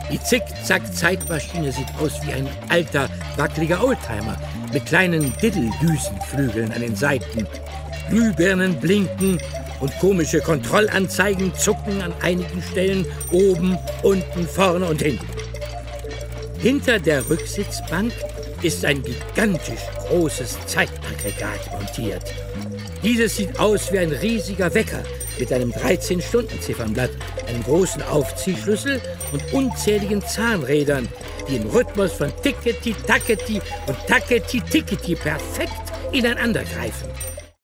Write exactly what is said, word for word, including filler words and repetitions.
Die Zick-Zack-Zeitmaschine sieht aus wie ein alter, wackeliger Oldtimer mit kleinen Diddeldüsenflügeln an den Seiten. Glühbirnen blinken und komische Kontrollanzeigen zucken an einigen Stellen oben, unten, vorne und hinten. Hinter der Rücksitzbank ist ein gigantisch großes Zeitaggregat montiert. Dieses sieht aus wie ein riesiger Wecker mit einem dreizehn-Stunden-Ziffernblatt, einem großen Aufziehschlüssel und unzähligen Zahnrädern, die im Rhythmus von Tickety, Tackety und Tackety, Tickety perfekt ineinander greifen.